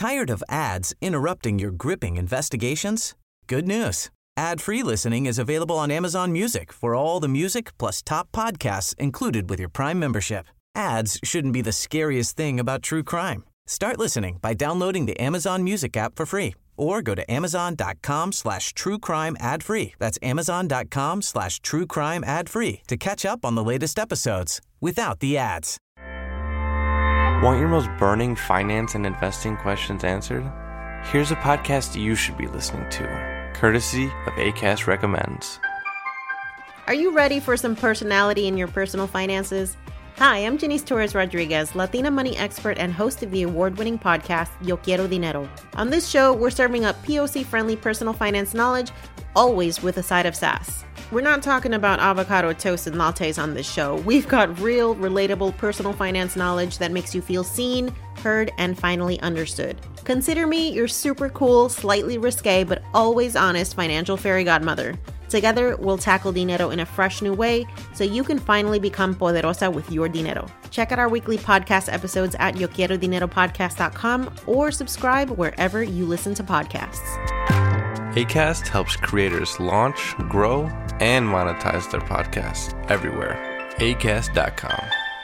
Tired of ads interrupting your gripping investigations? Good news. Ad-free listening is available on Amazon Music for all the music plus top podcasts included with your Prime membership. Ads shouldn't be the scariest thing about true crime. Start listening by downloading the Amazon Music app for free or go to amazon.com/truecrime ad-free. That's amazon.com/truecrime ad-free to catch up on the latest episodes without the ads. Want your most burning finance and investing questions answered? Here's a podcast you should be listening to, courtesy of Acast Recommends. Are you ready for some personality in your personal finances? Hi, I'm Janice Torres-Rodriguez, Latina money expert and host of the award-winning podcast, Yo Quiero Dinero. On this show, we're serving up POC-friendly personal finance knowledge, always with a side of sass. We're not talking about avocado toast and lattes on this show. We've got real, relatable personal finance knowledge that makes you feel seen, heard, and finally understood. Consider me your super cool, slightly risque, but always honest financial fairy godmother. Together, we'll tackle dinero in a fresh new way so you can finally become poderosa with your dinero. Check out our weekly podcast episodes at yoquierodineropodcast.com or subscribe wherever you listen to podcasts. Acast helps creators launch, grow, and monetize their podcasts everywhere. Acast.com.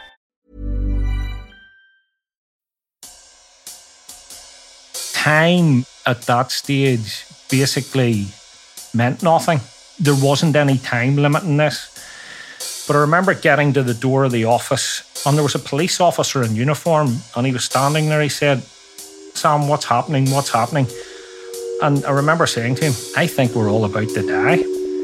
Time at that stage basically meant nothing. There wasn't any time limit in this. But I remember getting to the door of the office and there was a police officer in uniform and he was standing there. He said, "Sam, what's happening? What's happening?" And I remember saying to him, "I think we're all about to die."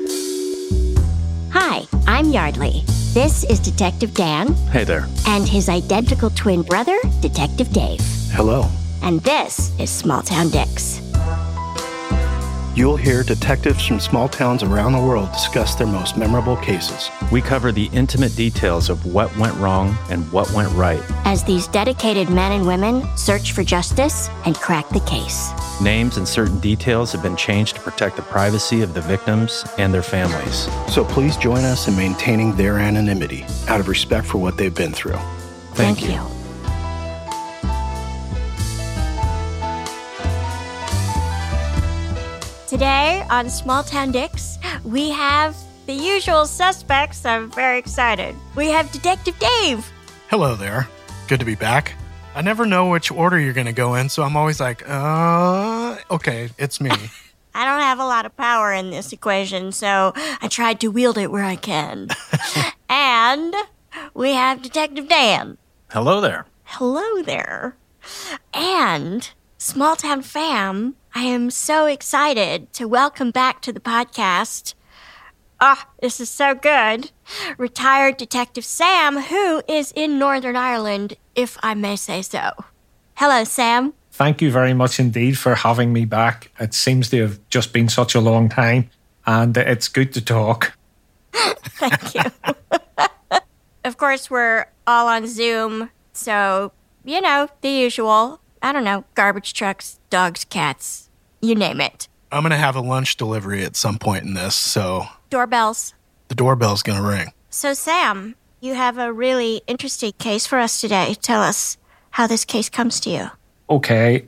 Hi, I'm Yardley. This is Detective Dan. Hey there. And his identical twin brother, Detective Dave. Hello. And this is Small Town Dicks. You'll hear detectives from small towns around the world discuss their most memorable cases. We cover the intimate details of what went wrong and what went right. As these dedicated men and women search for justice and crack the case. Names and certain details have been changed to protect the privacy of the victims and their families. So please join us in maintaining their anonymity out of respect for what they've been through. Thank you. Today on Small Town Dicks, we have the usual suspects. I'm very excited. We have Detective Dave. Hello there. Good to be back. I never know which order you're going to go in, so I'm always like, okay, it's me. I don't have a lot of power in this equation, so I tried to wield it where I can. And we have Detective Dan. Hello there. Hello there. And Small Town Fam, I am so excited to welcome back to the podcast. This is so good. Retired Detective Sam, who is in Northern Ireland, if I may say so. Hello, Sam. Thank you very much indeed for having me back. It seems to have just been such a long time, and it's good to talk. Thank you. Of course, we're all on Zoom, so, you know, the usual. I don't know, garbage trucks, dogs, cats, you name it. I'm going to have a lunch delivery at some point in this, so... Doorbells. The doorbell's going to ring. So, Sam, you have a really interesting case for us today. Tell us how this case comes to you. Okay.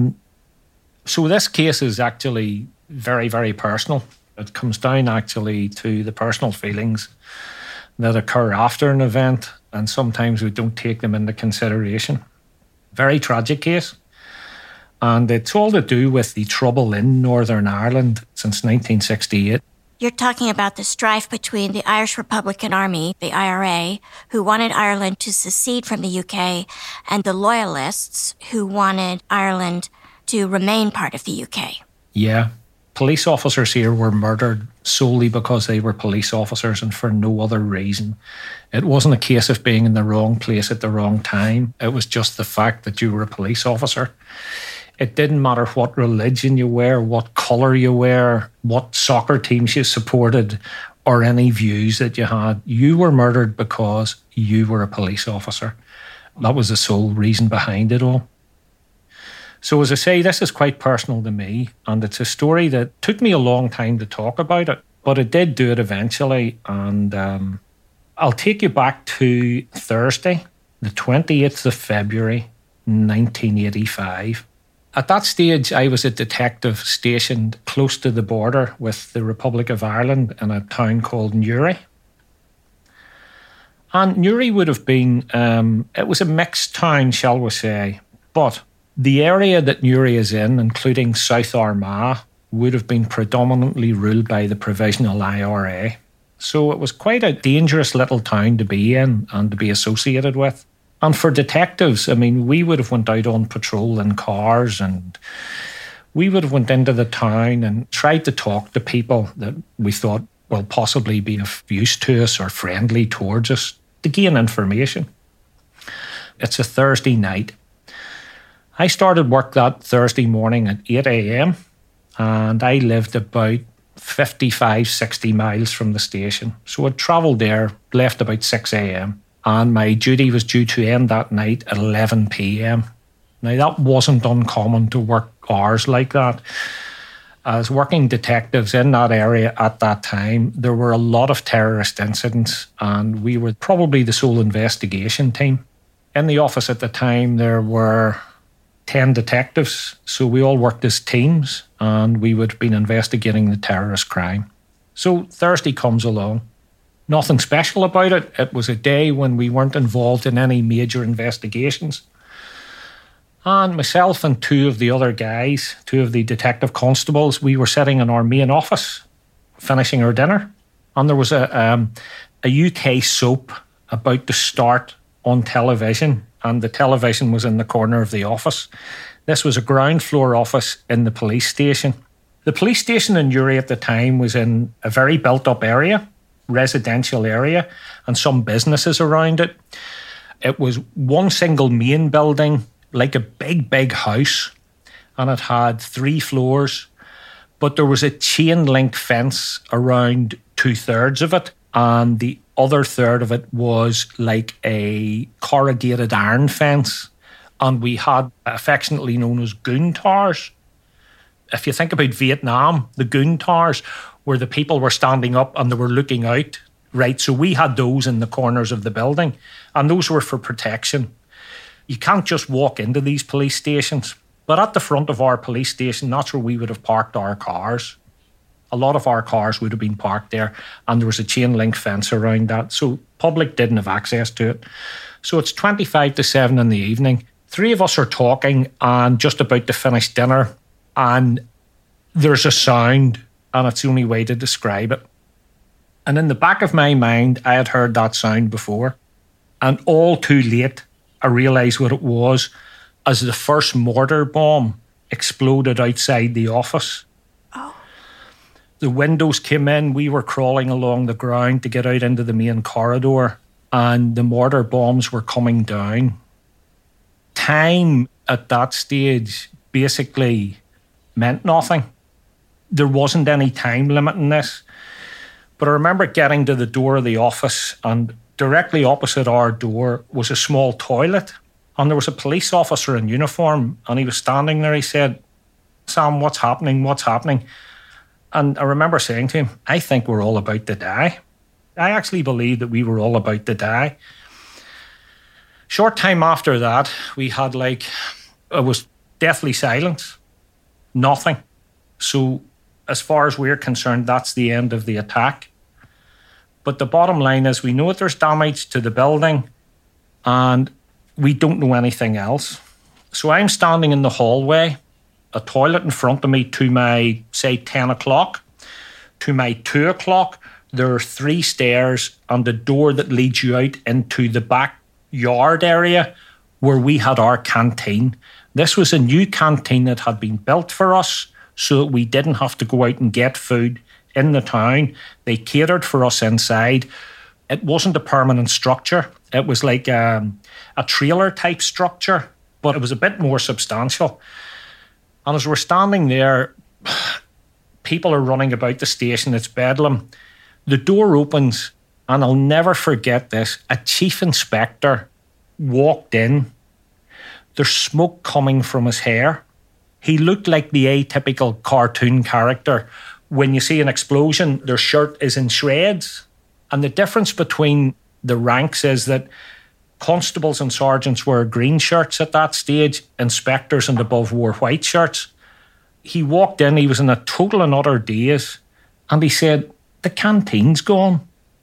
So this case is actually very, very personal. It comes down actually to the personal feelings that occur after an event, and sometimes we don't take them into consideration. Very tragic case. And it's all to do with the trouble in Northern Ireland since 1968. You're talking about the strife between the Irish Republican Army, the IRA, who wanted Ireland to secede from the UK, and the Loyalists, who wanted Ireland to remain part of the UK. Yeah. Police officers here were murdered solely because they were police officers and for no other reason. It wasn't a case of being in the wrong place at the wrong time. It was just the fact that you were a police officer. It didn't matter what religion you were, what colour you were, what soccer teams you supported, or any views that you had. You were murdered because you were a police officer. That was the sole reason behind it all. So as I say, this is quite personal to me, and it's a story that took me a long time to talk about it, but I did do it eventually, and I'll take you back to Thursday, the 28th of February, 1985. At that stage, I was a detective stationed close to the border with the Republic of Ireland in a town called Newry. And Newry would have been, it was a mixed town, shall we say, but the area that Newry is in, including South Armagh, would have been predominantly ruled by the Provisional IRA. So it was quite a dangerous little town to be in and to be associated with. And for detectives, I mean, we would have went out on patrol in cars, and we would have went into the town and tried to talk to people that we thought will possibly be of use to us or friendly towards us to gain information. It's a Thursday night. I started work that Thursday morning at 8 a.m. and I lived about 55, 60 miles from the station. So I'd travelled there, left about 6 a.m. and my duty was due to end that night at 11 p.m. Now, that wasn't uncommon to work hours like that. As working detectives in that area at that time, there were a lot of terrorist incidents, and we were probably the sole investigation team. In the office at the time, there were 10 detectives, so we all worked as teams, and we would have been investigating the terrorist crime. So Thursday comes along. Nothing special about it. It was a day when we weren't involved in any major investigations. And myself and two of the other guys, two of the detective constables, we were sitting in our main office, finishing our dinner. And there was a UK soap about to start on television, and the television was in the corner of the office. This was a ground floor office in the police station. The police station in Newry at the time was in a very built-up area, residential area, and some businesses around it. It was one single main building, like a big, big house, and it had 3 floors, but there was a chain link fence around 2/3 of it, and the other third of it was like a corrugated iron fence, and we had affectionately known as goon towers. If you think about Vietnam, the goon towers, where the people were standing up and they were looking out, right? So we had those in the corners of the building, and those were for protection. You can't just walk into these police stations. But at the front of our police station, that's where we would have parked our cars. A lot of our cars would have been parked there, and there was a chain link fence around that. So public didn't have access to it. So it's 25 to 7 in the evening. 3 of us are talking and just about to finish dinner, and there's a sound, and it's the only way to describe it. And in the back of my mind, I had heard that sound before, and all too late, I realised what it was as the first mortar bomb exploded outside the office. Oh. The windows came in, we were crawling along the ground to get out into the main corridor, and the mortar bombs were coming down. Time at that stage basically meant nothing. There wasn't any time limit in this. But I remember getting to the door of the office, and directly opposite our door was a small toilet, and there was a police officer in uniform, and he was standing there. He said, "Sam, what's happening? What's happening?" And I remember saying to him, "I think we're all about to die." I actually believed that we were all about to die. Short time after that, we had it was deathly silence. Nothing. So as far as we're concerned, that's the end of the attack. But the bottom line is we know that there's damage to the building, and we don't know anything else. So I'm standing in the hallway, a toilet in front of me to my, say, 10 o'clock. To my 2 o'clock, there are 3 stairs and a door that leads you out into the backyard area where we had our canteen. This was a new canteen that had been built for us so that we didn't have to go out and get food in the town. They catered for us inside. It wasn't a permanent structure. It was like a trailer type structure, but it was a bit more substantial. And as we're standing there, people are running about the station. It's bedlam. The door opens, and I'll never forget this. A chief inspector walked in. There's smoke coming from his hair. He looked like the atypical cartoon character. When you see an explosion, their shirt is in shreds. And the difference between the ranks is that Constables and sergeants wore green shirts at that stage. Inspectors and above wore white shirts. He walked in, he was in a total and utter daze, and he said, "The canteen's gone."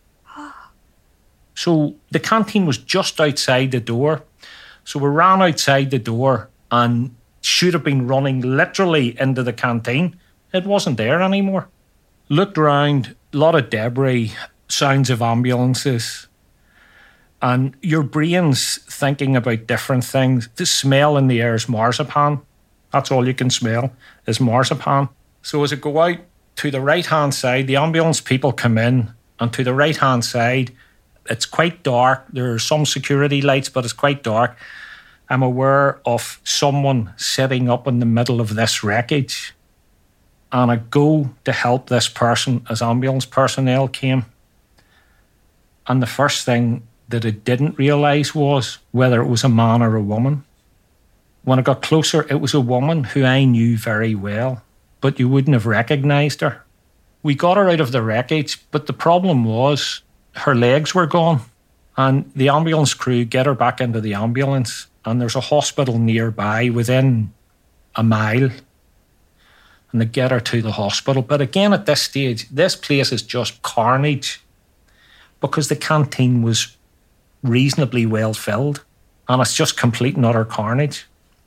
So the canteen was just outside the door. So we ran outside the door and should have been running literally into the canteen. It wasn't there anymore. Looked around, a lot of debris, sounds of ambulances, and your brain's thinking about different things. The smell in the air is marzipan. That's all you can smell is marzipan. So as I go out to the right-hand side, the ambulance people come in, and to the right-hand side, it's quite dark. There are some security lights, but it's quite dark. I'm aware of someone sitting up in the middle of this wreckage. And I go to help this person as ambulance personnel came. And the first thing that I didn't realise was whether it was a man or a woman. When I got closer, it was a woman who I knew very well, but you wouldn't have recognised her. We got her out of the wreckage, but the problem was her legs were gone. And the ambulance crew get her back into the ambulance, and there's a hospital nearby within a mile. And they get her to the hospital. But again, at this stage, this place is just carnage because the canteen was reasonably well filled, and it's just complete and utter carnage.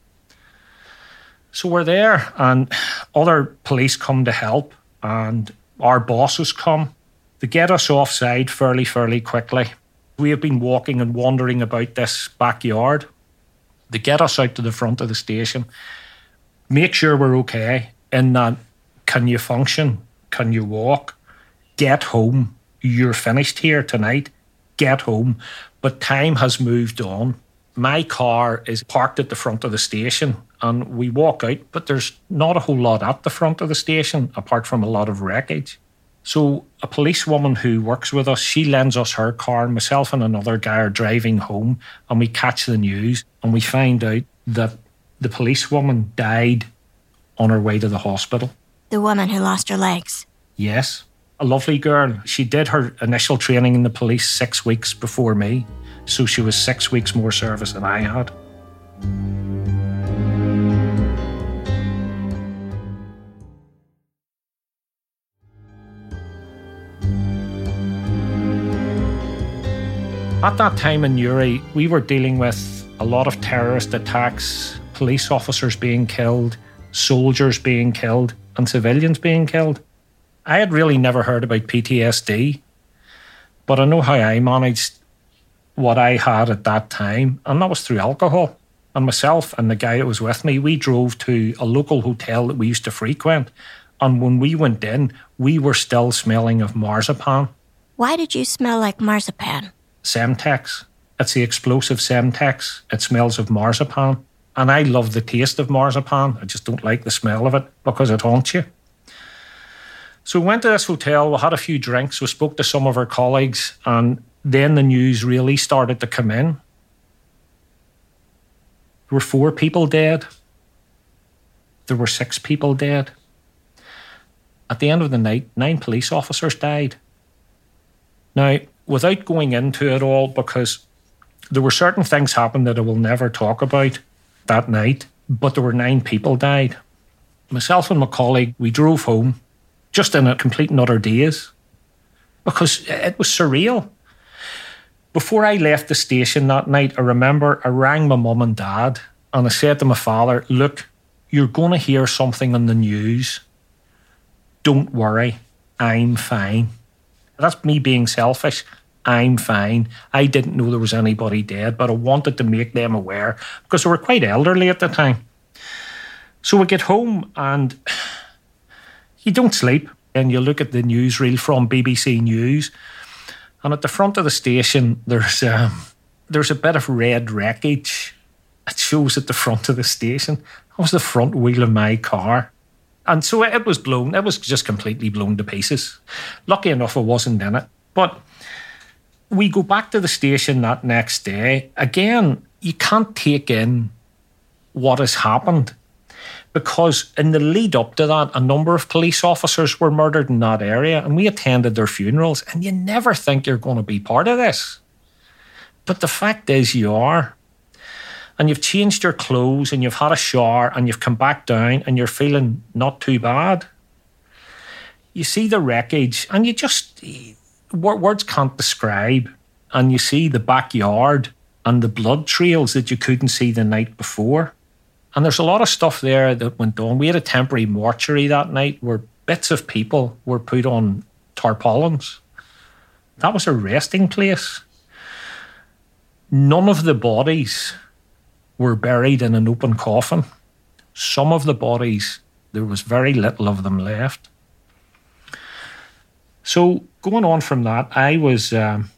So we're there, and other police come to help, and our bosses come. They get us offside fairly quickly. We have been walking and wandering about this backyard. They get us out to the front of the station, make sure we're okay. In that, can you function? Can you walk? Get home. You're finished here tonight. Get home. But time has moved on. My car is parked at the front of the station, and we walk out, but there's not a whole lot at the front of the station apart from a lot of wreckage. So a policewoman who works with us, she lends us her car, and myself and another guy are driving home, and we catch the news, and we find out that the policewoman died on her way to the hospital. The woman who lost her legs. Yes. A lovely girl. She did her initial training in the police 6 weeks before me, so she was 6 weeks more service than I had. At that time in Newry, we were dealing with a lot of terrorist attacks, police officers being killed, soldiers being killed, and civilians being killed. I had really never heard about PTSD, but I know how I managed what I had at that time, and that was through alcohol. And myself and the guy that was with me, we drove to a local hotel that we used to frequent, and when we went in, we were still smelling of marzipan. Why did you smell like marzipan? Semtex. It's the explosive Semtex. It smells of marzipan. And I love the taste of marzipan. I just don't like the smell of it because it haunts you. So we went to this hotel, we had a few drinks, we spoke to some of our colleagues, and then the news really started to come in. There were 4 people dead. There were 6 people dead. At the end of the night, 9 police officers died. Now, without going into it all, because there were certain things happened that I will never talk about that night, but there were 9 people died. Myself and my colleague, we drove home just in a complete and utter daze because it was surreal. Before I left the station that night, I remember I rang my mum and dad and I said to my father, look, you're going to hear something on the news. Don't worry, I'm fine. That's me being selfish. I'm fine. I didn't know there was anybody dead, but I wanted to make them aware because they were quite elderly at the time. So we get home and you don't sleep and you look at the newsreel from BBC News, and at the front of the station there's a bit of red wreckage. It shows at the front of the station. That was the front wheel of my car. And so it was blown. It was just completely blown to pieces. Lucky enough I wasn't in it. But we go back to the station that next day. Again, you can't take in what has happened because in the lead up to that, a number of police officers were murdered in that area and we attended their funerals, and you never think you're going to be part of this. But the fact is you are. And you've changed your clothes and you've had a shower and you've come back down and you're feeling not too bad. You see the wreckage and you just, words can't describe. And you see the backyard and the blood trails that you couldn't see the night before. And there's a lot of stuff there that went on. We had a temporary mortuary that night where bits of people were put on tarpaulins. That was a resting place. None of the bodies were buried in an open coffin. Some of the bodies, there was very little of them left. So going on from that, I was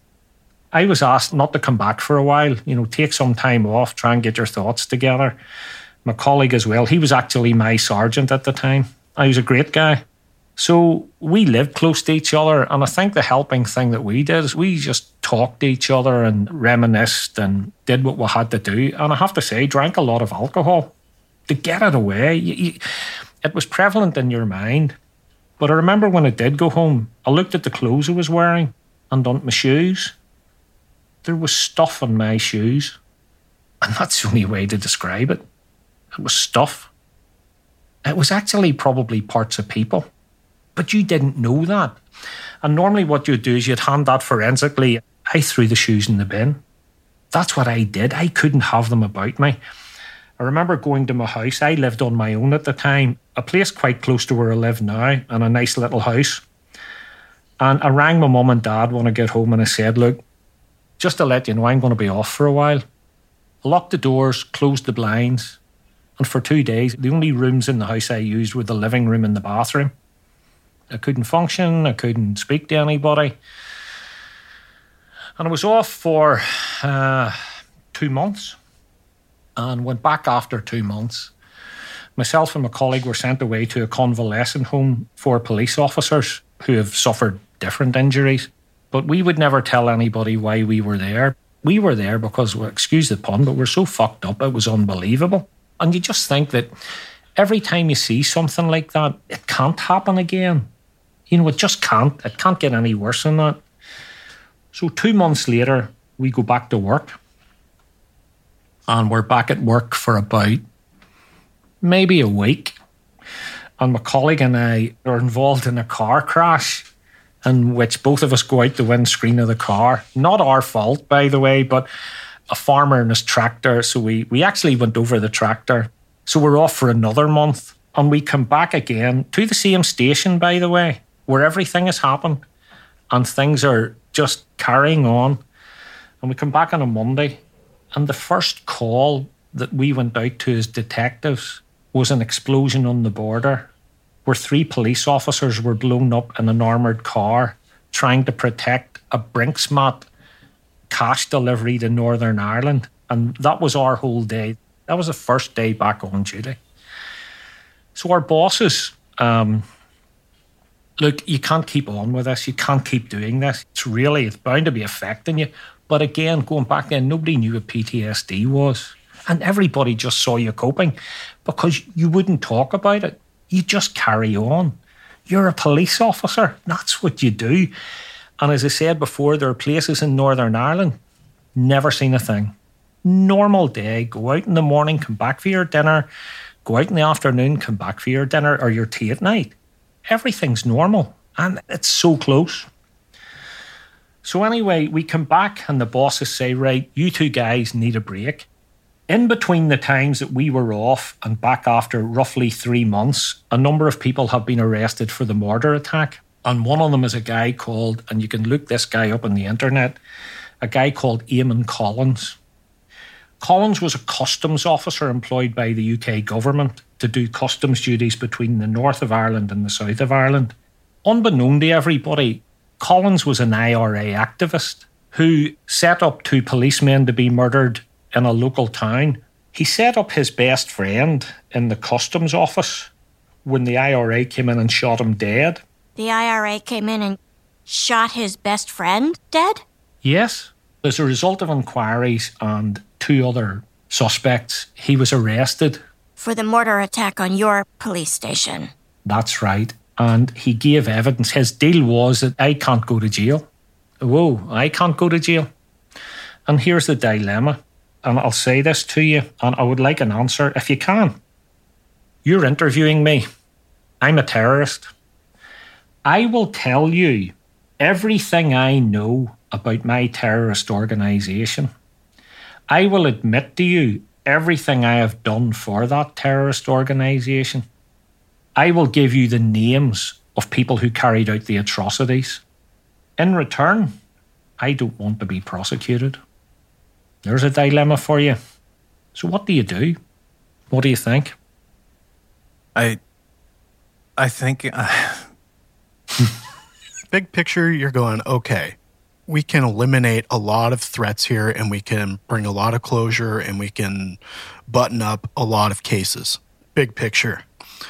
asked not to come back for a while, take some time off, try and get your thoughts together. My colleague as well, he was actually my sergeant at the time. He was a great guy. So we lived close to each other, and I think the helping thing that we did is we just talked to each other and reminisced and did what we had to do. And I have to say, drank a lot of alcohol to get it away. It was prevalent in your mind. But I remember when I did go home, I looked at the clothes I was wearing and on my shoes. There was stuff on my shoes. And that's the only way to describe it. It was stuff. It was actually probably parts of people. But you didn't know that. And normally what you'd do is you'd hand that forensically. I threw the shoes in the bin. That's what I did. I couldn't have them about me. I remember going to my house. I lived on my own at the time, a place quite close to where I live now, and a nice little house. And I rang my mum and dad when I got home and I said, look, just to let you know, I'm going to be off for a while. I locked the doors, closed the blinds, and for 2 days, the only rooms in the house I used were the living room and the bathroom. I couldn't function, I couldn't speak to anybody. And I was off for 2 months and went back after 2 months. Myself and my colleague were sent away to a convalescent home for police officers who have suffered different injuries. But we would never tell anybody why we were there. We were there because, well, excuse the pun, but we're so fucked up, it was unbelievable. And you just think that every time you see something like that, it can't happen again. It just can't. It can't get any worse than that. So 2 months later, we go back to work. And we're back at work for about maybe a week. And my colleague and I are involved in a car crash in which both of us go out the windscreen of the car. Not our fault, by the way, but a farmer and his tractor. So we actually went over the tractor. So we're off for another month. And we come back again to the same station, by the way, where everything has happened and things are just carrying on. And we come back on a Monday, and the first call that we went out to as detectives was an explosion on the border where 3 police officers were blown up in an armoured car trying to protect a Brinksmat cash delivery to Northern Ireland. And that was our whole day. That was the first day back on duty. So our bosses... look, you can't keep on with this. You can't keep doing this. It's bound to be affecting you. But again, going back then, nobody knew what PTSD was. And everybody just saw you coping because you wouldn't talk about it. You just carry on. You're a police officer. That's what you do. And as I said before, there are places in Northern Ireland, never seen a thing. Normal day, go out in the morning, come back for your dinner, go out in the afternoon, come back for your dinner or your tea at night. Everything's normal, and it's so close. So anyway, we come back and the bosses say, right, you 2 guys need a break. In between the times that we were off and back after roughly 3 months, a number of people have been arrested for the mortar attack. And one of them is a guy called, and you can look this guy up on the internet, a guy called Eamon Collins. Collins was a customs officer employed by the UK government to do customs duties between the north of Ireland and the south of Ireland. Unbeknown to everybody, Collins was an IRA activist who set up 2 policemen to be murdered in a local town. He set up his best friend in the customs office when the IRA came in and shot him dead. The IRA came in and shot his best friend dead? Yes. As a result of inquiries and 2 other suspects, he was arrested. For the mortar attack on your police station. That's right. And he gave evidence. His deal was that I can't go to jail. Whoa, I can't go to jail. And here's the dilemma. And I'll say this to you, and I would like an answer if you can. You're interviewing me. I'm a terrorist. I will tell you everything I know about my terrorist organisation. I will admit to you everything I have done for that terrorist organisation. I will give you the names of people who carried out the atrocities. In return, I don't want to be prosecuted. There's a dilemma for you. So what do you do? What do you think? I think... Big picture, you're going, okay, we can eliminate a lot of threats here and we can bring a lot of closure and we can button up a lot of cases. Big picture.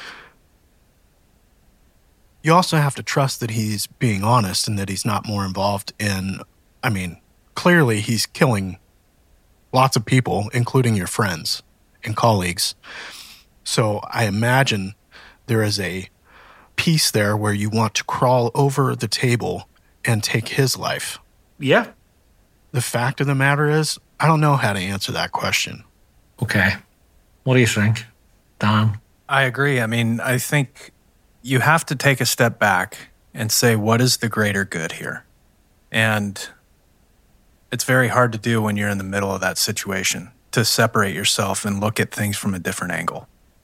You also have to trust that he's being honest and that he's not more involved in, clearly he's killing lots of people, including your friends and colleagues. So I imagine there is a piece there where you want to crawl over the table and take his life. Yeah. The fact of the matter is, I don't know how to answer that question. Okay. What do you think, Dan? I agree. I think you have to take a step back and say, what is the greater good here? And it's very hard to do when you're in the middle of that situation, to separate yourself and look at things from a different angle.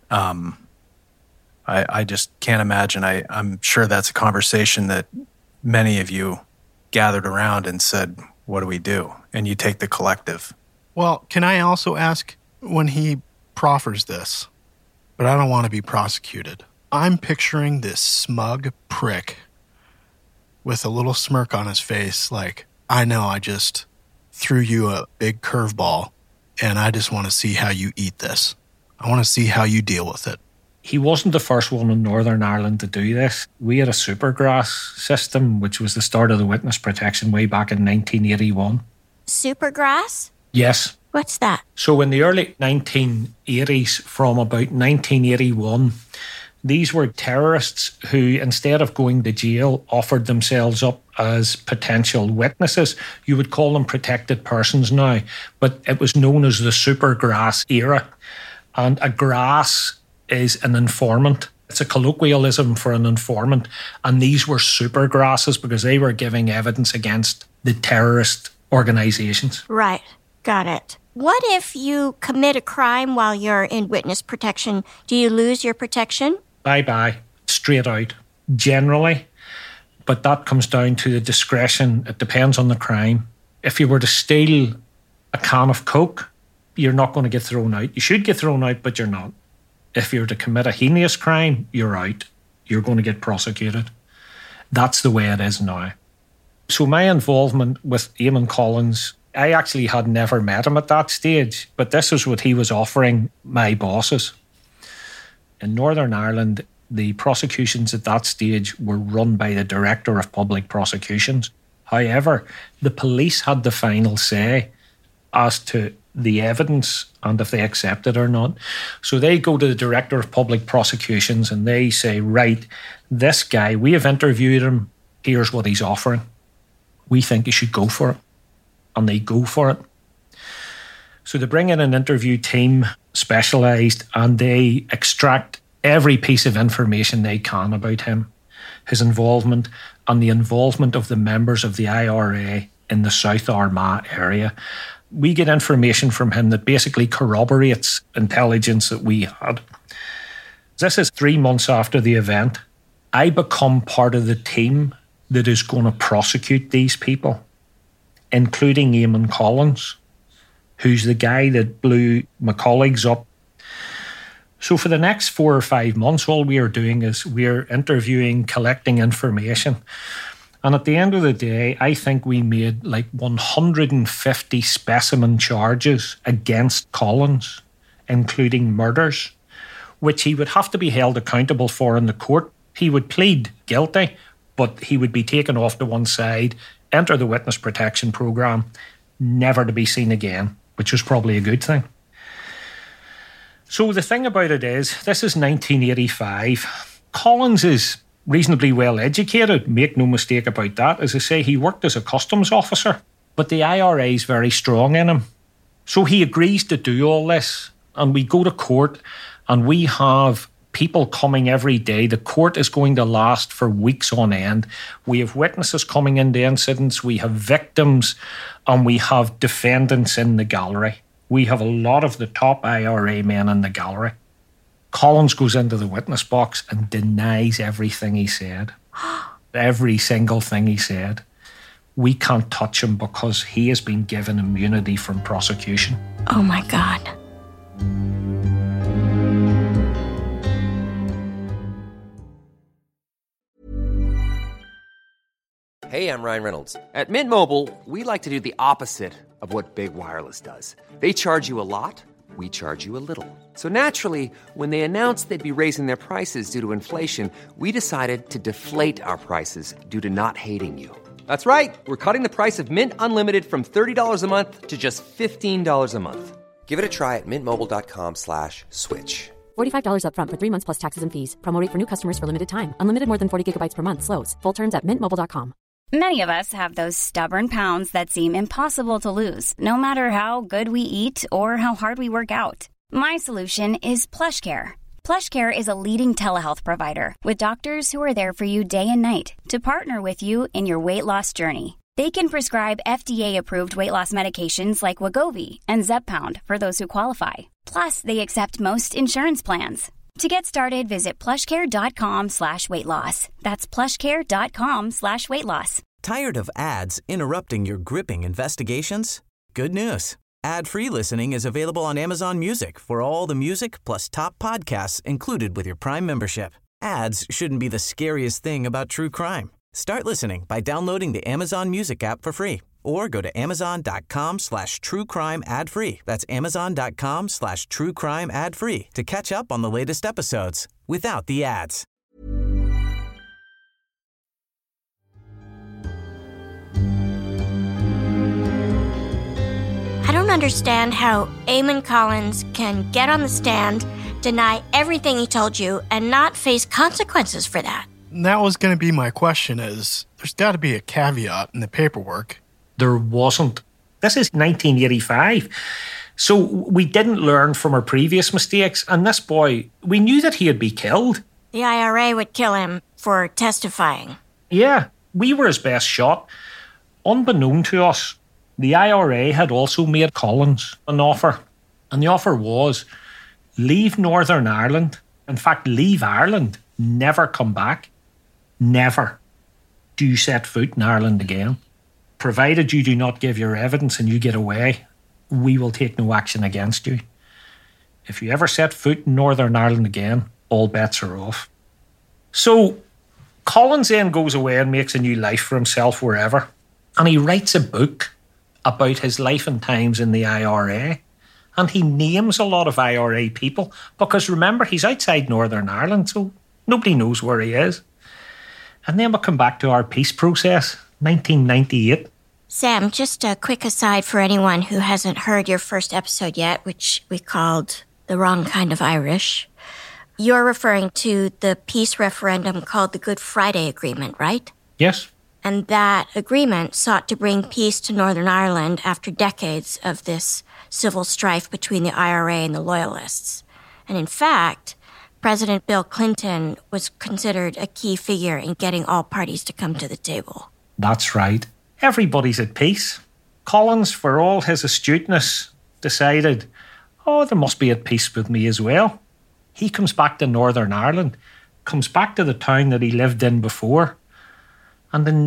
I just can't imagine. I'm sure that's a conversation that many of you gathered around and said, what do we do? And you take the collective. Well, can I also ask, when he proffers this, but I don't want to be prosecuted, I'm picturing this smug prick with a little smirk on his face, like, I know I just threw you a big curveball, and I just want to see how you eat this. I want to see how you deal with it. He wasn't the first one in Northern Ireland to do this. We had a supergrass system, which was the start of the witness protection way back in 1981. Supergrass? Yes. What's that? So in the early 1980s, from about 1981, these were terrorists who, instead of going to jail, offered themselves up as potential witnesses. You would call them protected persons now, but it was known as the supergrass era. And a grass is an informant. It's a colloquialism for an informant. And these were supergrasses because they were giving evidence against the terrorist organizations. Right. Got it. What if you commit a crime while you're in witness protection? Do you lose your protection? Bye-bye. Straight out. Generally. But that comes down to the discretion. It depends on the crime. If you were to steal a can of Coke, you're not going to get thrown out. You should get thrown out, but you're not. If you're to commit a heinous crime, you're out. You're going to get prosecuted. That's the way it is now. So my involvement with Eamon Collins, I actually had never met him at that stage, but this is what he was offering my bosses. In Northern Ireland, the prosecutions at that stage were run by the Director of Public Prosecutions. However, the police had the final say as to the evidence and if they accept it or not. So they go to the Director of Public Prosecutions and they say, right, this guy, we have interviewed him, here's what he's offering. We think you should go for it. And they go for it. So they bring in an interview team, specialised, and they extract every piece of information they can about him, his involvement, and the involvement of the members of the IRA in the South Armagh area. We get information from him that basically corroborates intelligence that we had. This is 3 months after the event. I become part of the team that is going to prosecute these people, including Eamon Collins, who's the guy that blew my colleagues up. So for the next 4 or 5 months, all we are doing is we're interviewing, collecting information. And at the end of the day, I think we made like 150 specimen charges against Collins, including murders, which he would have to be held accountable for in the court. He would plead guilty, but he would be taken off to one side, enter the witness protection program, never to be seen again, which was probably a good thing. So the thing about it is, this is 1985. Collins is reasonably well educated, make no mistake about that. As I say, he worked as a customs officer But the IRA is very strong in him. So he agrees to do all this, and we go to court, and we have people coming every day. The court is going to last for weeks on end. We have witnesses coming into incidents, we have victims, and we have defendants in the gallery. We have a lot of the top IRA men in the gallery. Collins goes into the witness box and denies everything he said. Every single thing he said. We can't touch him because he has been given immunity from prosecution. Oh my God. Hey, I'm Ryan Reynolds. At Mint Mobile, we like to do the opposite of what Big Wireless does. They charge you a lot, we charge you a little. So naturally, when they announced they'd be raising their prices due to inflation, we decided to deflate our prices due to not hating you. That's right. We're cutting the price of Mint Unlimited from $30 a month to just $15 a month. Give it a try at mintmobile.com/switch. $45 up front for 3 months plus taxes and fees. Promo rate for new customers for limited time. Unlimited more than 40 gigabytes per month. Slows full terms at mintmobile.com. Many of us have those stubborn pounds that seem impossible to lose, no matter how good we eat or how hard we work out. My solution is PlushCare. PlushCare is a leading telehealth provider with doctors who are there for you day and night to partner with you in your weight loss journey. They can prescribe FDA-approved weight loss medications like Wegovy and Zepbound for those who qualify. Plus, they accept most insurance plans. To get started, visit plushcare.com/weightloss. That's plushcare.com/weightloss. Tired of ads interrupting your gripping investigations? Good news. Ad-free listening is available on Amazon Music for all the music plus top podcasts included with your Prime membership. Ads shouldn't be the scariest thing about true crime. Start listening by downloading the Amazon Music app for free or go to amazon.com/truecrime ad-free. That's amazon.com/truecrime ad-free to catch up on the latest episodes without the ads. I don't understand how Eamon Collins can get on the stand, deny everything he told you, and not face consequences for that. That was going to be my question is, there's got to be a caveat in the paperwork. There wasn't. This is 1985. So we didn't learn from our previous mistakes. And this boy, we knew that he'd be killed. The IRA would kill him for testifying. Yeah, we were his best shot. Unbeknown to us, the IRA had also made Collins an offer. And the offer was, leave Northern Ireland. In fact, leave Ireland. Never come back. Never do you set foot in Ireland again. Provided you do not give your evidence and you get away, we will take no action against you. If you ever set foot in Northern Ireland again, all bets are off. So Collins then goes away and makes a new life for himself wherever. And he writes a book about his life and times in the IRA. And he names a lot of IRA people because remember, he's outside Northern Ireland, so nobody knows where he is. And then we'll come back to our peace process, 1998. Sam, just a quick aside for anyone who hasn't heard your first episode yet, which we called The Wrong Kind of Irish. You're referring to the peace referendum called the Good Friday Agreement, right? Yes. And that agreement sought to bring peace to Northern Ireland after decades of this civil strife between the IRA and the Loyalists. And in fact, President Bill Clinton was considered a key figure in getting all parties to come to the table. That's right. Everybody's at peace. Collins, for all his astuteness, decided, they must be at peace with me as well. He comes back to Northern Ireland, comes back to the town that he lived in before. And in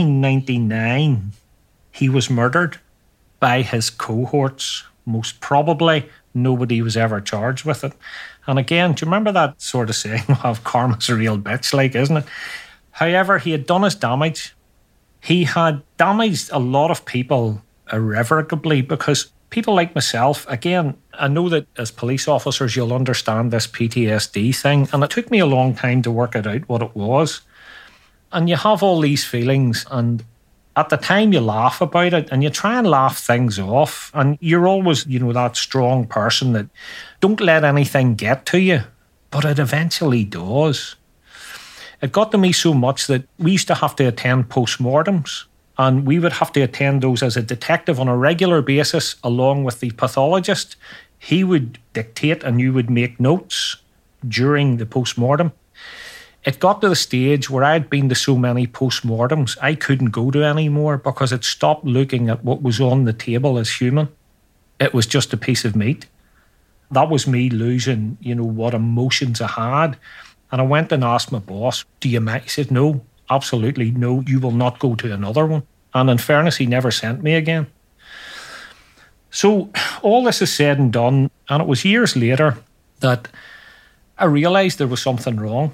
1999, he was murdered by his cohorts. Most probably, nobody was ever charged with it. And again, do you remember that sort of saying, karma's a real bitch, isn't it? However, he had done his damage. He had damaged a lot of people irrevocably because people like myself, again, I know that as police officers, you'll understand this PTSD thing. And it took me a long time to work it out what it was. And you have all these feelings and at the time you laugh about it and you try and laugh things off. And you're always, that strong person that don't let anything get to you. But it eventually does. It got to me so much that we used to have to attend postmortems And we would have to attend those as a detective on a regular basis, along with the pathologist. He would dictate and you would make notes during the post-mortem. It got to the stage where I had been to so many post-mortems, I couldn't go to any more because it stopped looking at what was on the table as human. It was just a piece of meat. That was me losing, what emotions I had. And I went and asked my boss, do you mind? He said, no, absolutely no, you will not go to another one. And in fairness, he never sent me again. So all this is said and done, and it was years later that I realised there was something wrong.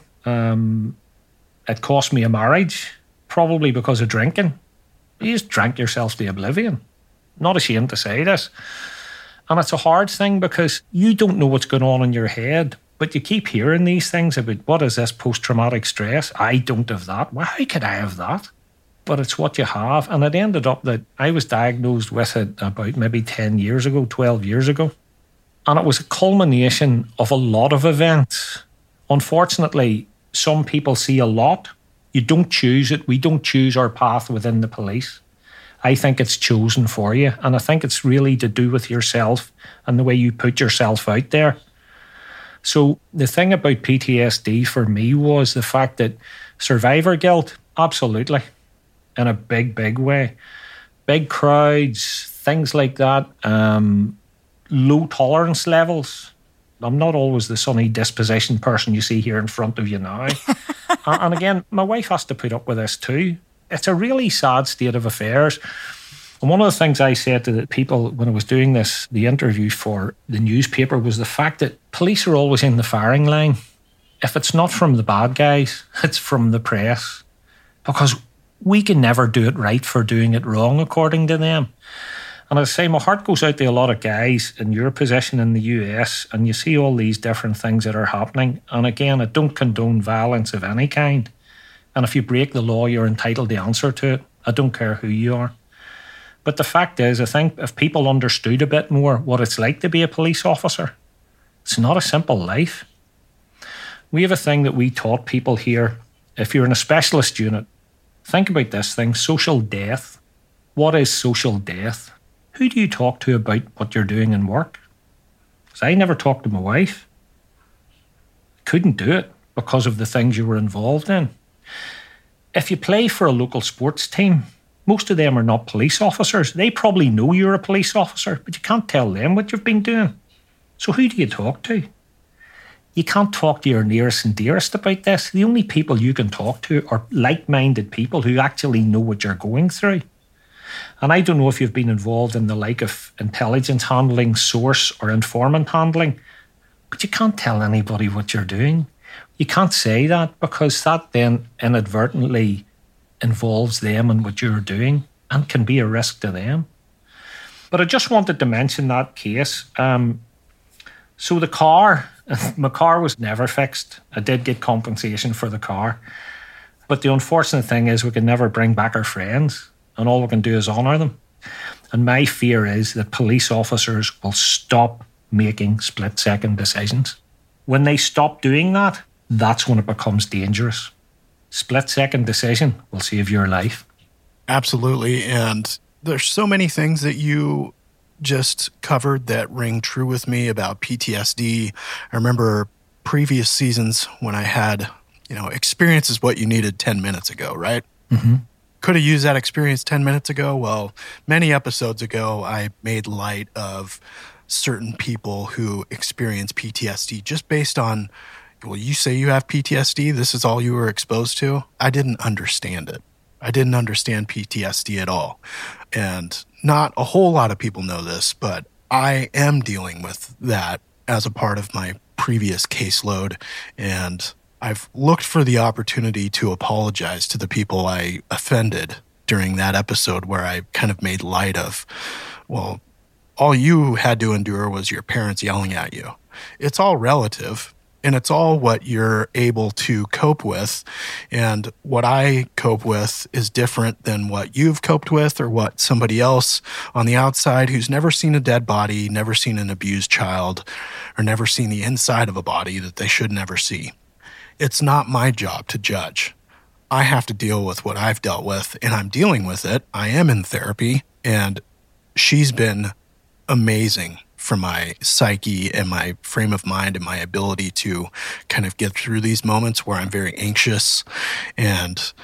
It cost me a marriage, probably because of drinking. You just drank yourself to oblivion. Not ashamed to say this. And it's a hard thing because you don't know what's going on in your head, but you keep hearing these things about what is this post-traumatic stress? I don't have that. Well, how could I have that? But it's what you have. And it ended up that I was diagnosed with it about maybe 10 years ago, 12 years ago. And it was a culmination of a lot of events. Unfortunately, some people see a lot. You don't choose it. We don't choose our path within the police. I think it's chosen for you. And I think it's really to do with yourself and the way you put yourself out there. So the thing about PTSD for me was the fact that survivor guilt, absolutely, in a big, big way. Big crowds, things like that, low tolerance levels. I'm not always the sunny disposition person you see here in front of you now. And again, my wife has to put up with this too. It's a really sad state of affairs. And one of the things I said to the people when I was doing the interview for the newspaper, was the fact that police are always in the firing line. If it's not from the bad guys, it's from the press. Because we can never do it right for doing it wrong, according to them. And as I say, my heart goes out to a lot of guys in your position in the US, and you see all these different things that are happening. And again, I don't condone violence of any kind. And if you break the law, you're entitled to answer to it. I don't care who you are. But the fact is, I think if people understood a bit more what it's like to be a police officer, it's not a simple life. We have a thing that we taught people here. If you're in a specialist unit, think about this thing, social death. What is social death? Who do you talk to about what you're doing in work? Because I never talked to my wife. Couldn't do it because of the things you were involved in. If you play for a local sports team, most of them are not police officers. They probably know you're a police officer, but you can't tell them what you've been doing. So who do you talk to? You can't talk to your nearest and dearest about this. The only people you can talk to are like-minded people who actually know what you're going through. And I don't know if you've been involved in the like of intelligence handling, source or informant handling, but you can't tell anybody what you're doing. You can't say that because that then inadvertently involves them in what you're doing and can be a risk to them. But I just wanted to mention that case. So the car, my car was never fixed. I did get compensation for the car. But the unfortunate thing is we can never bring back our friends. And all we can do is honour them. And my fear is that police officers will stop making split-second decisions. When they stop doing that, that's when it becomes dangerous. Split-second decision will save your life. Absolutely. And there's so many things that you just covered that ring true with me about PTSD. I remember previous seasons when I had, experience is what you needed 10 minutes ago, right? Mm-hmm. Could have used that experience 10 minutes ago. Well, many episodes ago, I made light of certain people who experience PTSD just based on, well, you say you have PTSD, this is all you were exposed to. I didn't understand it. I didn't understand PTSD at all. And not a whole lot of people know this, but I am dealing with that as a part of my previous caseload. And I've looked for the opportunity to apologize to the people I offended during that episode where I kind of made light of, well, all you had to endure was your parents yelling at you. It's all relative, and it's all what you're able to cope with. And what I cope with is different than what you've coped with or what somebody else on the outside who's never seen a dead body, never seen an abused child, or never seen the inside of a body that they should never see. It's not my job to judge. I have to deal with what I've dealt with, and I'm dealing with it. I am in therapy, and she's been amazing for my psyche and my frame of mind and my ability to kind of get through these moments where I'm very anxious and,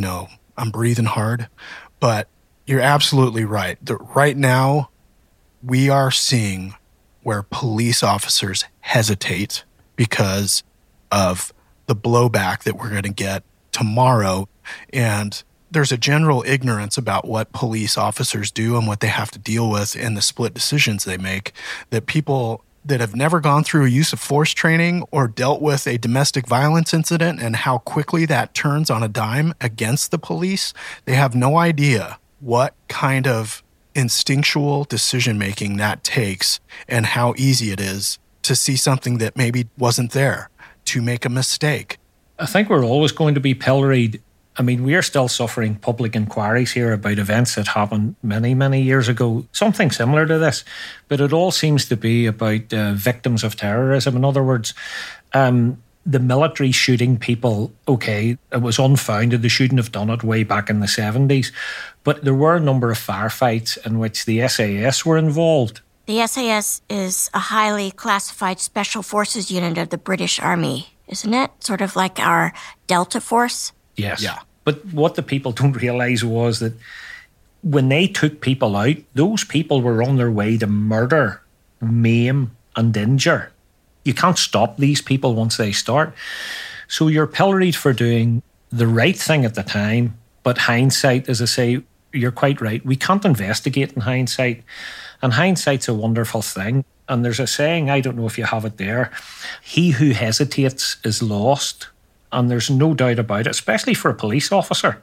I'm breathing hard. But you're absolutely right. Right now, we are seeing where police officers hesitate because of the blowback that we're going to get tomorrow. And there's a general ignorance about what police officers do and what they have to deal with and the split decisions they make, that people that have never gone through a use of force training or dealt with a domestic violence incident and how quickly that turns on a dime against the police, they have no idea what kind of instinctual decision-making that takes and how easy it is to see something that maybe wasn't there, to make a mistake. I think we're always going to be pilloried. I mean, we are still suffering public inquiries here about events that happened many, many years ago, something similar to this, but it all seems to be about victims of terrorism. In other words, the military shooting people, okay, it was unfounded. They shouldn't have done it way back in the 70s, but there were a number of firefights in which the SAS were involved. The SAS is a highly classified special forces unit of the British Army, isn't it? Sort of like our Delta Force? Yes. Yeah. But what the people don't realise was that when they took people out, those people were on their way to murder, maim, and injure. You can't stop these people once they start. So you're pilloried for doing the right thing at the time, but hindsight, as I say, you're quite right. We can't investigate in hindsight, and hindsight's a wonderful thing. And there's a saying, I don't know if you have it there, he who hesitates is lost. And there's no doubt about it, especially for a police officer.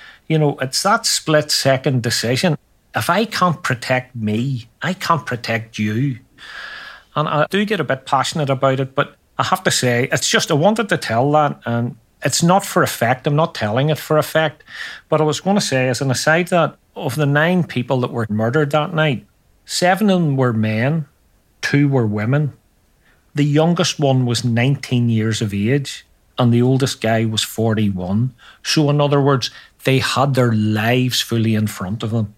It's that split-second decision. If I can't protect me, I can't protect you. And I do get a bit passionate about it, but I have to say, it's just I wanted to tell that, and it's not for effect. I'm not telling it for effect. But I was going to say, as an aside, that of the 9 people that were murdered that night, 7 of them were men, 2 were women. The youngest one was 19 years of age, and the oldest guy was 41. So in other words, they had their lives fully in front of them.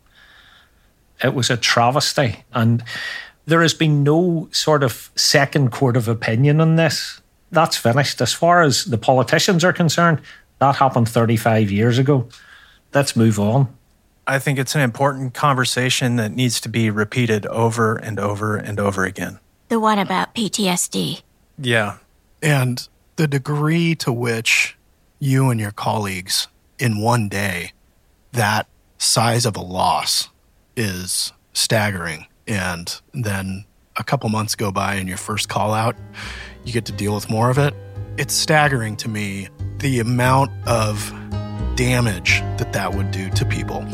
It was a travesty. And there has been no sort of second court of opinion on this. That's finished. As far as the politicians are concerned, that happened 35 years ago. Let's move on. I think it's an important conversation that needs to be repeated over and over and over again. The one about PTSD. Yeah. And the degree to which you and your colleagues in one day, that size of a loss is staggering. And then a couple months go by and your first call out, you get to deal with more of it. It's staggering to me the amount of damage that would do to people.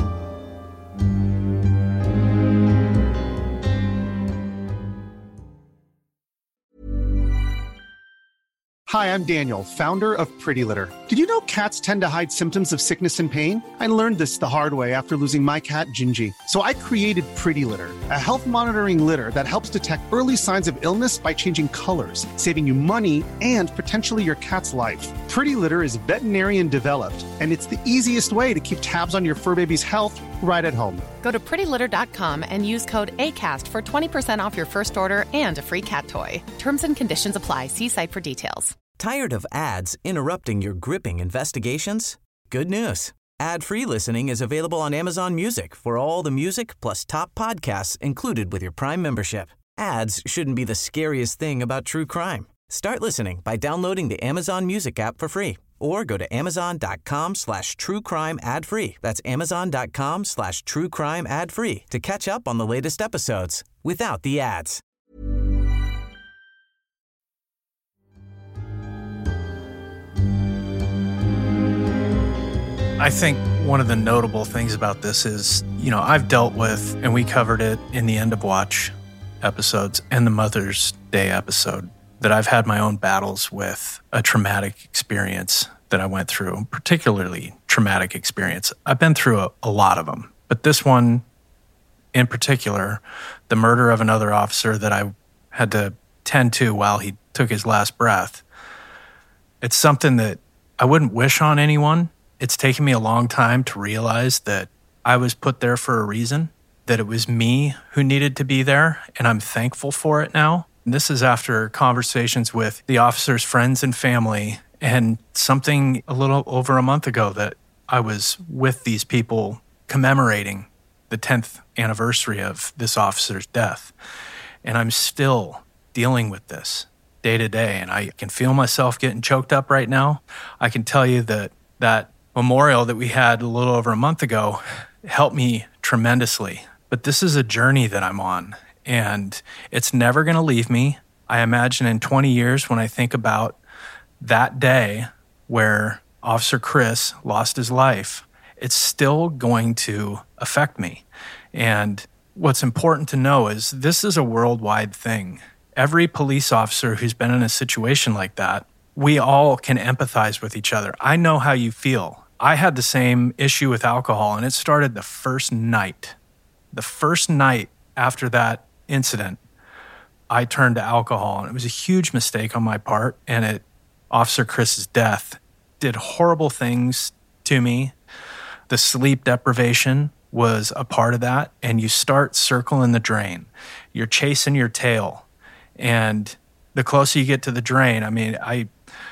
Hi, I'm Daniel, founder of Pretty Litter. Did you know cats tend to hide symptoms of sickness and pain? I learned this the hard way after losing my cat, Gingy. So I created Pretty Litter, a health monitoring litter that helps detect early signs of illness by changing colors, saving you money and potentially your cat's life. Pretty Litter is veterinarian developed, and it's the easiest way to keep tabs on your fur baby's health right at home. Go to prettylitter.com and use code ACAST for 20% off your first order and a free cat toy. Terms and conditions apply. See site for details. Tired of ads interrupting your gripping investigations? Good news. Ad-free listening is available on Amazon Music for all the music plus top podcasts included with your Prime membership. Ads shouldn't be the scariest thing about true crime. Start listening by downloading the Amazon Music app for free or go to amazon.com/truecrime ad-free. That's amazon.com/truecrime ad-free to catch up on the latest episodes without the ads. I think one of the notable things about this is, I've dealt with, and we covered it in the End of Watch episodes and the Mother's Day episode, that I've had my own battles with a traumatic experience that I went through, particularly traumatic experience. I've been through a lot of them, but this one in particular, the murder of another officer that I had to tend to while he took his last breath, it's something that I wouldn't wish on anyone. It's taken me a long time to realize that I was put there for a reason, that it was me who needed to be there, and I'm thankful for it now. And this is after conversations with the officers' friends and family, and something a little over a month ago that I was with these people commemorating the 10th anniversary of this officer's death. And I'm still dealing with this day to day, and I can feel myself getting choked up right now. I can tell you that that memorial that we had a little over a month ago helped me tremendously. But this is a journey that I'm on, and it's never going to leave me. I imagine in 20 years when I think about that day where Officer Chris lost his life, it's still going to affect me. And what's important to know is this is a worldwide thing. Every police officer who's been in a situation like that, we all can empathize with each other. I know how you feel. I had the same issue with alcohol, and it started the first night. The first night after that incident, I turned to alcohol, and it was a huge mistake on my part, and Officer Chris's death did horrible things to me. The sleep deprivation was a part of that, and you start circling the drain. You're chasing your tail, and the closer you get to the drain, I mean, I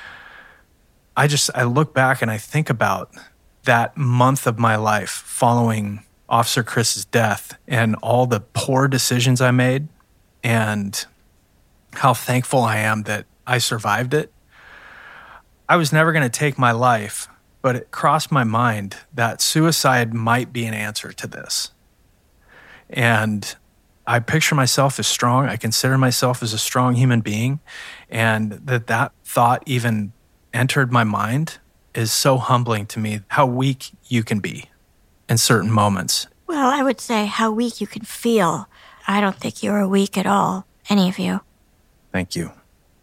look back and I think about that month of my life following Officer Chris's death and all the poor decisions I made and how thankful I am that I survived it. I was never going to take my life, but it crossed my mind that suicide might be an answer to this. And I picture myself as strong. I consider myself as a strong human being. And that thought even entered my mind is so humbling to me, how weak you can be in certain moments. Well, I would say how weak you can feel. I don't think you are weak at all, any of you. Thank you.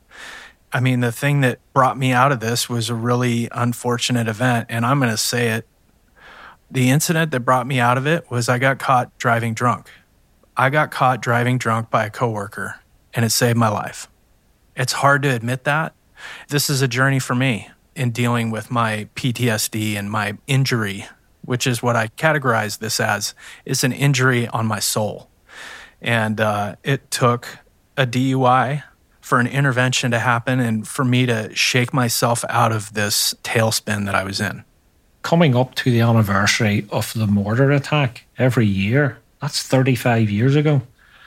I mean, the thing that brought me out of this was a really unfortunate event, and I'm going to say it. The incident that brought me out of it was I got caught driving drunk. I got caught driving drunk by a coworker, and it saved my life. It's hard to admit that. This is a journey for me in dealing with my PTSD and my injury, which is what I categorize this as. It's an injury on my soul. And it took a DUI for an intervention to happen and for me to shake myself out of this tailspin that I was in. Coming up to the anniversary of the mortar attack every year, that's 35 years ago,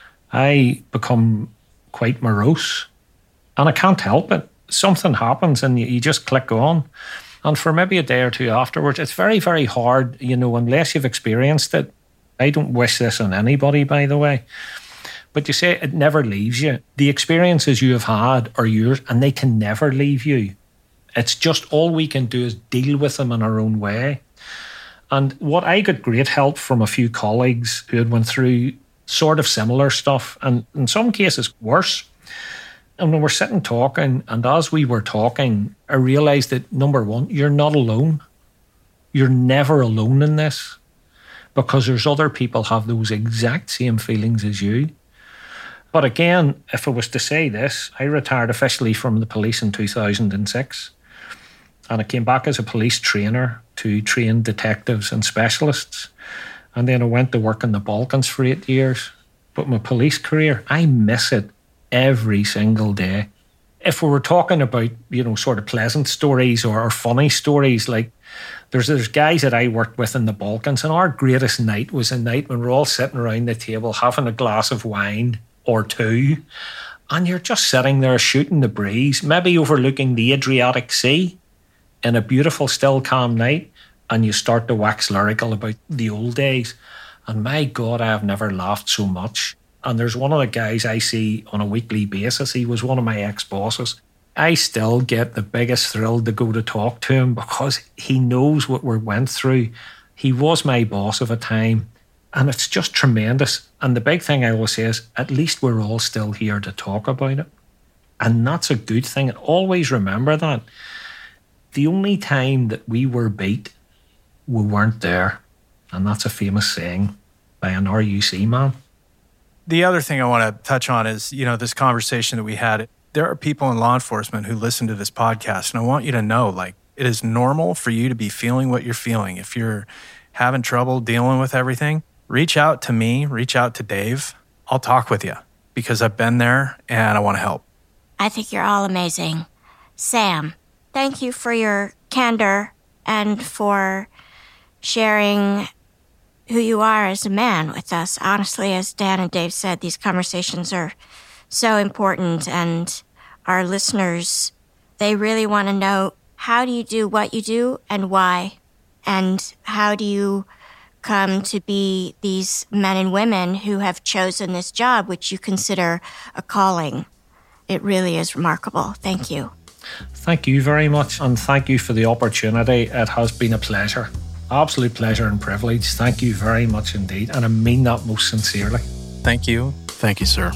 I become quite morose. And I can't help it. Something happens and you just click on. And for maybe a day or two afterwards, it's very, very hard, unless you've experienced it. I don't wish this on anybody, by the way. But you say it never leaves you. The experiences you have had are yours and they can never leave you. It's just all we can do is deal with them in our own way. And what I got great help from a few colleagues who had went through sort of similar stuff, and in some cases worse. And when we're sitting talking, and as we were talking, I realised that, number one, you're not alone. You're never alone in this, because there's other people have those exact same feelings as you. But again, if I was to say this, I retired officially from the police in 2006. And I came back as a police trainer to train detectives and specialists. And then I went to work in the Balkans for 8 years. But my police career, I miss it every single day. If we were talking about, sort of pleasant stories or funny stories, like there's guys that I worked with in the Balkans, and our greatest night was a night when we're all sitting around the table having a glass of wine or two, and you're just sitting there shooting the breeze, maybe overlooking the Adriatic Sea in a beautiful, still, calm night, and you start to wax lyrical about the old days. And my God, I have never laughed so much. And there's one of the guys I see on a weekly basis. He was one of my ex-bosses. I still get the biggest thrill to go to talk to him because he knows what we went through. He was my boss of a time, and it's just tremendous. And the big thing I always say is, at least we're all still here to talk about it. And that's a good thing. And always remember that. The only time that we were beat, we weren't there. And that's a famous saying by an RUC man. The other thing I want to touch on is, this conversation that we had. There are people in law enforcement who listen to this podcast, and I want you to know, it is normal for you to be feeling what you're feeling. If you're having trouble dealing with everything, reach out to me, reach out to Dave. I'll talk with you because I've been there and I want to help. I think you're all amazing. Sam, thank you for your candor and for sharing who you are as a man with us. Honestly, as Dan and Dave said, these conversations are so important, and our listeners, they really want to know, how do you do what you do and why? And how do you come to be these men and women who have chosen this job, which you consider a calling? It really is remarkable. Thank you. Thank you very much, and thank you for the opportunity. It has been a pleasure. Absolute pleasure and privilege. Thank you very much indeed, and I mean that most sincerely. Thank you. Thank you, sir.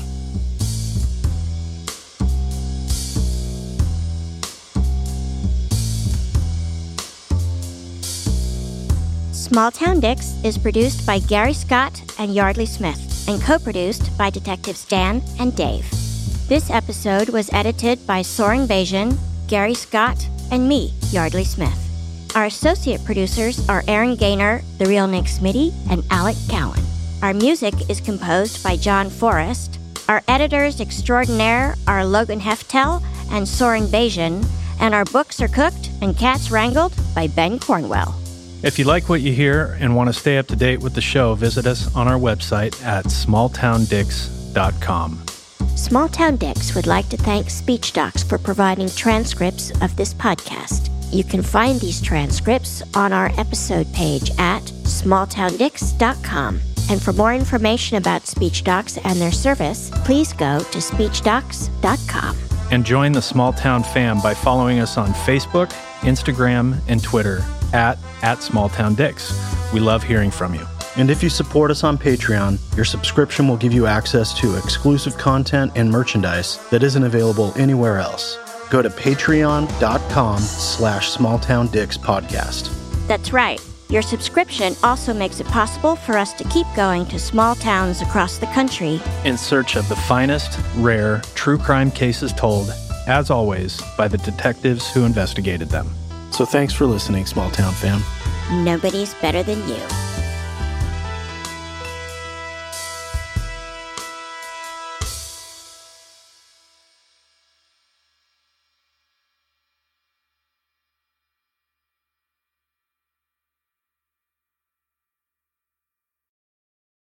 Small Town Dicks is produced by Gary Scott and Yardley Smith and co-produced by Detectives Dan and Dave. This episode was edited by Soren Bajan, Gary Scott, and me, Yardley Smith. Our associate producers are Aaron Gaynor, The Real Nick Smitty, and Alec Cowan. Our music is composed by John Forrest. Our editors extraordinaire are Logan Heftel and Soren Bajan, and our books are cooked and cats wrangled by Ben Cornwell. If you like what you hear and want to stay up to date with the show, visit us on our website at smalltowndicks.com. Small Town Dicks would like to thank SpeechDocs for providing transcripts of this podcast. You can find these transcripts on our episode page at smalltowndicks.com. And for more information about SpeechDocs and their service, please go to speechdocs.com. And join the Small Town fam by following us on Facebook, Instagram, and Twitter at SmallTownDicks. We love hearing from you. And if you support us on Patreon, your subscription will give you access to exclusive content and merchandise that isn't available anywhere else. Go to patreon.com/smalltowndickspodcast. That's right. Your subscription also makes it possible for us to keep going to small towns across the country in search of the finest, rare, true crime cases told, as always, by the detectives who investigated them. So thanks for listening, Small Town fam. Nobody's better than you.